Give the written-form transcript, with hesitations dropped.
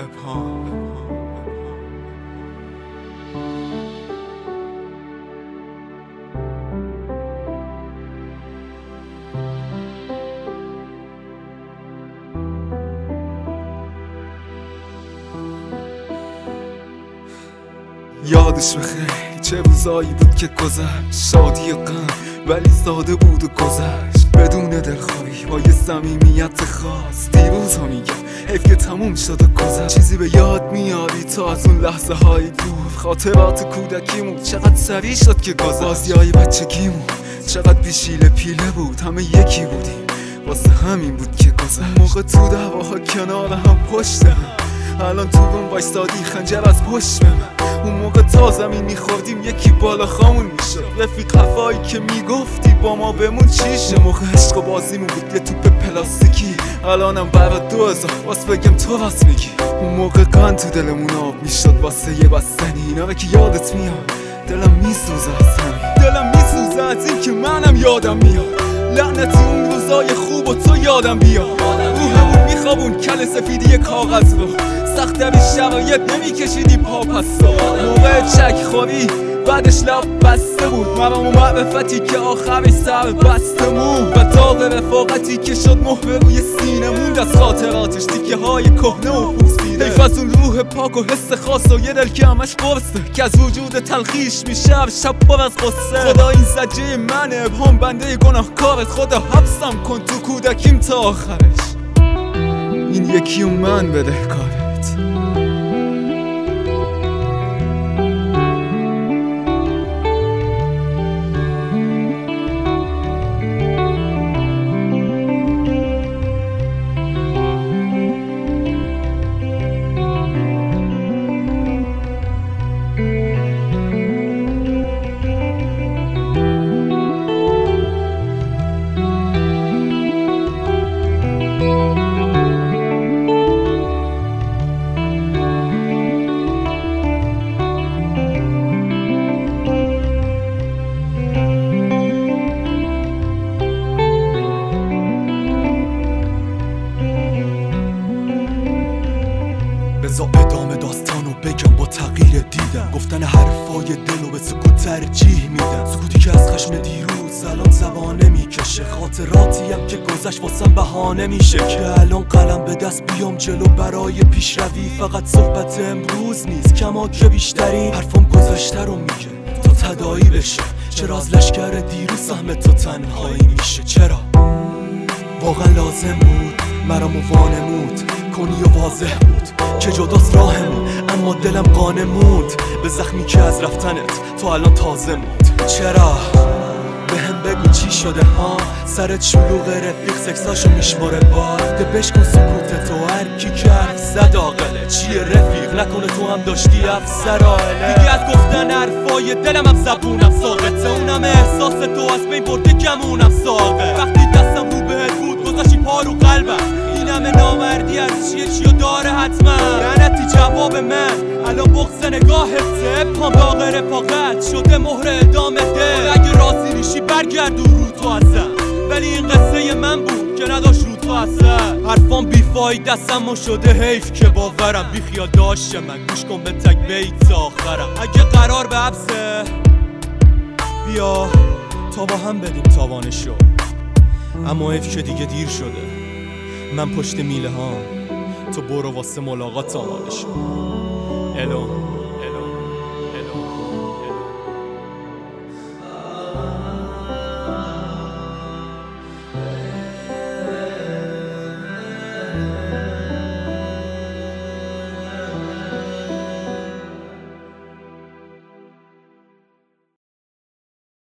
یادش بخیر چه روزایی بود که گذشت، شادی و غم ولی ساده بود و گذشت بدون دلخواهی با یه صمیمیت خاص. دیروزا میگم حیف که تموم شد و گذشت. چیزی به یاد میاری تو از اون لحظه های دور، خاطرات کودکیمون چقدر سریع شد که گذشت. بازیای بچگیمون چقدر بیشیله پیله بود، همه یکی بودیم واسه همین بود که گذشت. موقع تو دعواها کنار هم پشت هم، الان تو بوم وایستادی خنجر از پشت به من. اون موقع تا زمین میخوردیم یکی بالا خامون میشد، رفیق خفایی که میگفتی با ما بمون چیشه. موقع عشق و بازیمون بود یه توپ پلاستیکی، الانم برات 2000 واسه بگم تو راست میگی. اون موقع قند تو دلمون آب میشد واسه یه بستنی، اینا رو که یادت میاد دلم میسوزه از همین. دلم میسوزه از این که منم یادم میاد لعنتی اون روزای خوب و تو یادم بیا. رو همون میخوابون کل سفیدی کاغذ رو، سخت‌ترین شرایط نمیکشیدی پاپستا. موقع چک خوری بعدش لب بسته بود، مرام و معرفتی که آخرش سر بستمون و داغ رفاقتی که شد مهر روی سینمون. از خاطراتش تیکه های کهنه و پوسیده، حیف از اون روح پاک و حس خاص و یه دل که همش قرصه که از وجود تلخیش میشه هر شب پر از قصه. خدا این زجه منه، ابهام بنده گناهکارت، خدا حبسم کن تو کودکیم تا آخرش. این یکی و من بدهکارت. بذار ادامه داستانو بگم با تغییر دیدم، گفتن حرفای دلو به سکوت ترجیح میدم. سکوتی که از خشم دیروز الان زبانه میکشه، خاطراتی هم که گذشت واسم بهانه میشه که الان قلم به دست بیام جلو برای پیشروی. فقط صحبت امروز نیست، کما که بیشترین حرفم گذشته رو میگه تا تداعی بشه. چرا از لشکر دیروز سهم تو تنهایی میشه؟ چرا واقعا لازم بود مرامو وانمود کنی و واضح بود که جداست راهمون، اما دلم قانع موند به زخمی که از رفتنت تا الان تازه موند. چرا بهم بگو چی شده ها؟ سرت شلوغ رفیق سکساشو میشماره بار ده، بشکن سکوت تو هر کی که حرف زد عاقله. چیه رفیق نکنه تو هم داشتی افسر عاقله دیگه. از گفتن حرفای دلم هم زبونم ساقطه، اونم احساس تو از بین برده گمونم ساقه. وقتی دستم رو بهت بود گذاشتی پا رو قلبم، این همه نامردی از چیو داره حتما. لعنتی جواب من الان بغض نگاهته، پام داغ رفاقت شده مهر ادامه ده. اگه راضی میشی برگردون رو تو ازم، ولی این قصه من بود که نداشت رو تو اثر. حرفام بیفاید دستم و شده حیف که باورم، بی خیال داشته من گوش کن به تک بیت تا آخرم. اگه قرار به حبسه بیا تا با هم بدیم تاوانشو، اما حیف که دیگه دیر شده. من پشت میله ها، تو برو واسه ملاقات آماده شو. الو